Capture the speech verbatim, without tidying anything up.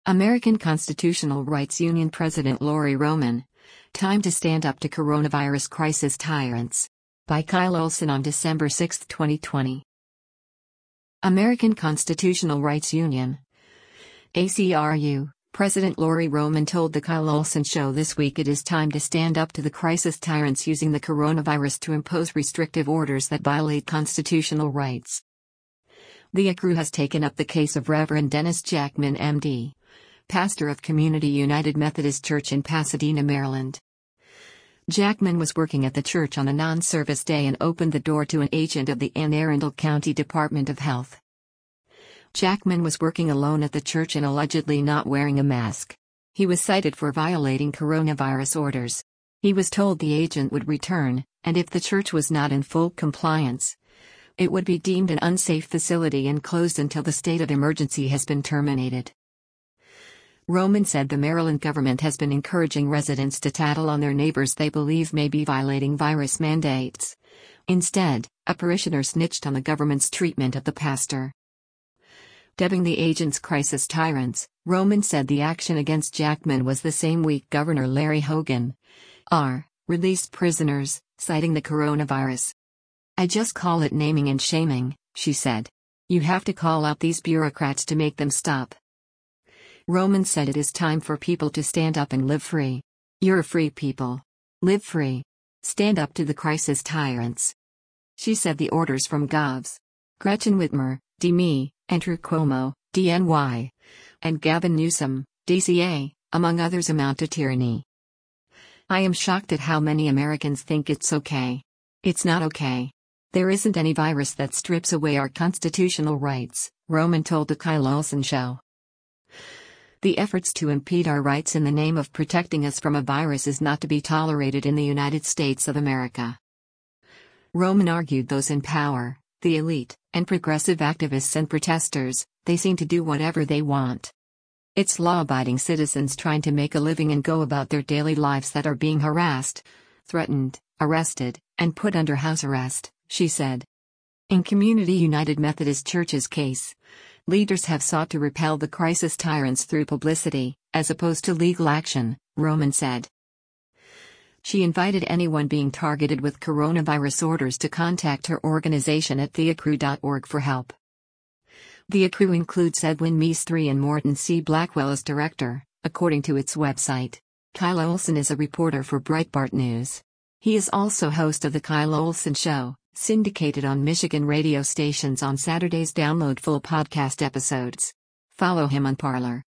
American Constitutional Rights Union President Lori Roman. Time to stand up to coronavirus crisis tyrants. By Kyle Olson on December sixth, twenty twenty. American Constitutional Rights Union. A C R U. President Lori Roman told the Kyle Olson Show this week it is time to stand up to the crisis tyrants using the coronavirus to impose restrictive orders that violate constitutional rights. The A C R U has taken up the case of Reverend Dennis Jackman, M D, pastor of Community United Methodist Church in Pasadena, Maryland. Jackman was working at the church on a non-service day and opened the door to an agent of the Anne Arundel County Department of Health. Jackman was working alone at the church and allegedly not wearing a mask. He was cited for violating coronavirus orders. He was told the agent would return, and if the church was not in full compliance, it would be deemed an unsafe facility and closed until the state of emergency has been terminated. Roman said the Maryland government has been encouraging residents to tattle on their neighbors they believe may be violating virus mandates. Instead, a parishioner snitched on the government's treatment of the pastor. Dubbing the agents crisis tyrants, Roman said the action against Jackman was the same week Governor Larry Hogan, R, released prisoners, citing the coronavirus. "I just call it naming and shaming," she said. "You have to call out these bureaucrats to make them stop." Roman said it is time for people to stand up and live free. "You're a free people. Live free. Stand up to the crisis tyrants." She said the orders from Govs Gretchen Whitmer, D M E, Andrew Cuomo, D N Y, and Gavin Newsom, D C A, among others amount to tyranny. "I am shocked at how many Americans think it's okay. It's not okay. There isn't any virus that strips away our constitutional rights," Roman told the Kyle Olson Show. "The efforts to impede our rights in the name of protecting us from a virus is not to be tolerated in the United States of America." Roman argued those in power, the elite, and progressive activists and protesters, they seem to do whatever they want. It's law-abiding citizens trying to make a living and go about their daily lives that are being harassed, threatened, arrested, and put under house arrest, she said. In Community United Methodist Church's case, leaders have sought to repel the crisis tyrants through publicity, as opposed to legal action, Roman said. She invited anyone being targeted with coronavirus orders to contact her organization at the A C R U dot org for help. The A C R U includes Edwin Meese the third and Morton C. Blackwell as director, according to its website. Kyle Olson is a reporter for Breitbart News. He is also host of The Kyle Olson Show, syndicated on Michigan radio stations on Saturdays. Download full podcast episodes. Follow him on Parler.